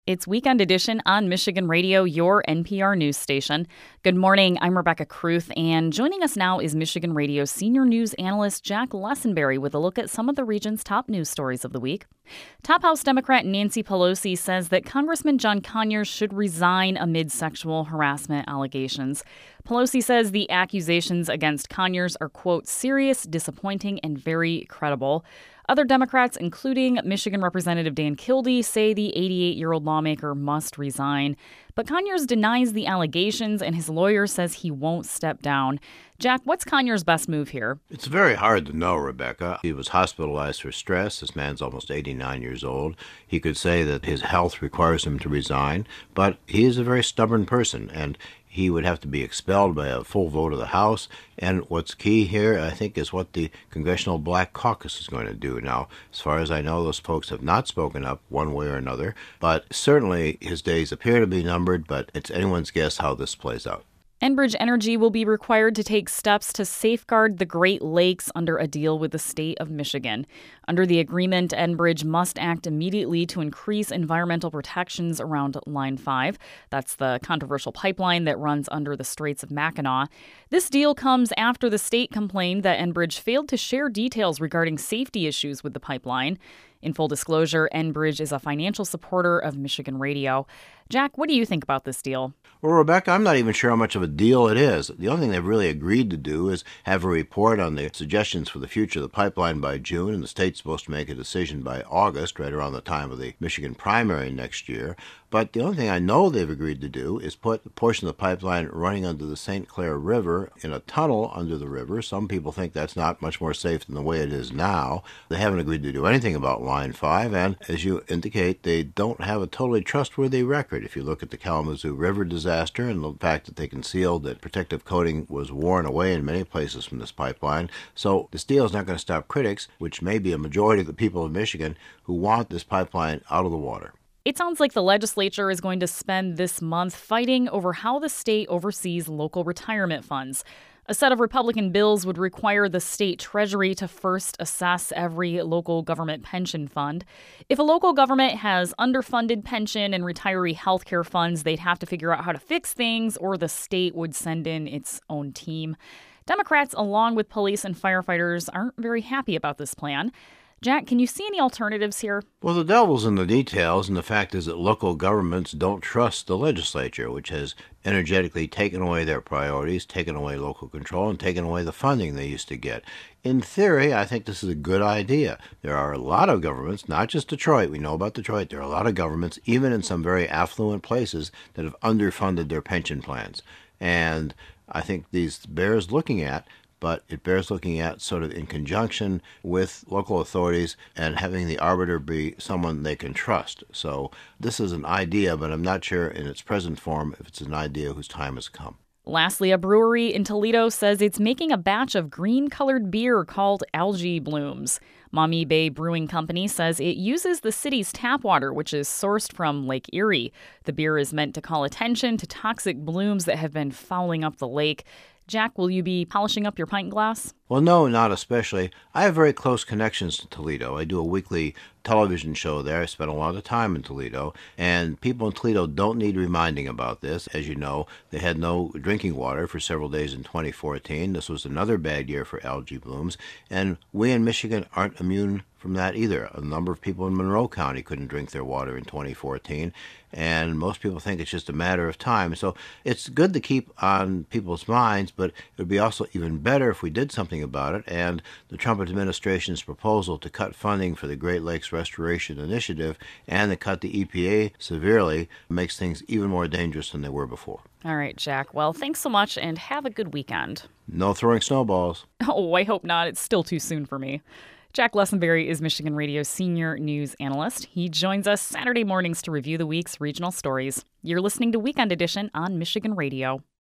It's Weekend Edition on Michigan Radio, your NPR news station. Good morning, I'm Rebecca Kruth, and joining us now is Michigan Radio senior news analyst Jack Lessenberry with a look at some of the region's top news stories of the week. Top House Democrat Nancy Pelosi says that Congressman John Conyers should resign amid sexual harassment allegations. Pelosi says the accusations against Conyers are, quote, serious, disappointing, and very credible. Other Democrats, including Michigan Representative Dan Kildee, say the 88-year-old lawmaker must resign. But Conyers denies the allegations, and his lawyer says he won't step down. Jack, what's Conyers' best move here? It's very hard to know, Rebecca. He was hospitalized for stress. This man's almost 89 years old. He could say that his health requires him to resign, but he is a very stubborn person, and he would have to be expelled by a full vote of the House. And what's key here, I think, is what the Congressional Black Caucus is going to do. Now, as far as I know, those folks have not spoken up one way or another. But certainly his days appear to be numbered, but it's anyone's guess how this plays out. Enbridge Energy will be required to take steps to safeguard the Great Lakes under a deal with the state of Michigan. Under the agreement, Enbridge must act immediately to increase environmental protections around Line 5. That's the controversial pipeline that runs under the Straits of Mackinac. This deal comes after the state complained that Enbridge failed to share details regarding safety issues with the pipeline. In full disclosure, Enbridge is a financial supporter of Michigan Radio. Jack, what do you think about this deal? Well, Rebecca, I'm not even sure how much of a deal it is. The only thing they've really agreed to do is have a report on the suggestions for the future of the pipeline by June, and the state's supposed to make a decision by August, right around the time of the Michigan primary next year. But the only thing I know they've agreed to do is put a portion of the pipeline running under the St. Clair River in a tunnel under the river. Some people think that's not much more safe than the way it is now. They haven't agreed to do anything about Line 5, and as you indicate, they don't have a totally trustworthy record. If you look at the Kalamazoo River disaster and the fact that they concealed that protective coating was worn away in many places from this pipeline. So this deal is not going to stop critics, which may be a majority of the people of Michigan, who want this pipeline out of the water. It sounds like the legislature is going to spend this month fighting over how the state oversees local retirement funds. A set of Republican bills would require the state treasury to first assess every local government pension fund. If a local government has underfunded pension and retiree health care funds, they'd have to figure out how to fix things, or the state would send in its own team. Democrats, along with police and firefighters, aren't very happy about this plan. Jack, can you see any alternatives here? Well, the devil's in the details, and the fact is that local governments don't trust the legislature, which has energetically taken away their priorities, taken away local control, and taken away the funding they used to get. In theory, I think this is a good idea. There are a lot of governments, not just Detroit. We know about Detroit. There are a lot of governments, even in some very affluent places, that have underfunded their pension plans. And I think these bears looking at, but it bears looking at sort of in conjunction with local authorities and having the arbiter be someone they can trust. So this is an idea, but I'm not sure in its present form if it's an idea whose time has come. Lastly, a brewery in Toledo says it's making a batch of green-colored beer called Algae Blooms. Maumee Bay Brewing Company says it uses the city's tap water, which is sourced from Lake Erie. The beer is meant to call attention to toxic blooms that have been fouling up the lake. Jack, will you be polishing up your pint glass? Well, no, not especially. I have very close connections to Toledo. I do a weekly television show there. I spend a lot of time in Toledo, and people in Toledo don't need reminding about this. As you know, they had no drinking water for several days in 2014. This was another bad year for algae blooms, and we in Michigan aren't immune from that either. A number of people in Monroe County couldn't drink their water in 2014, and most people think it's just a matter of time. So it's good to keep on people's minds, but it would be also even better if we did something about it. And the Trump administration's proposal to cut funding for the Great Lakes Restoration Initiative and to cut the EPA severely makes things even more dangerous than they were before. All right, Jack. Well, thanks so much, and have a good weekend. No throwing snowballs. Oh, I hope not. It's still too soon for me. Jack Lessenberry is Michigan Radio's senior news analyst. He joins us Saturday mornings to review the week's regional stories. You're listening to Weekend Edition on Michigan Radio.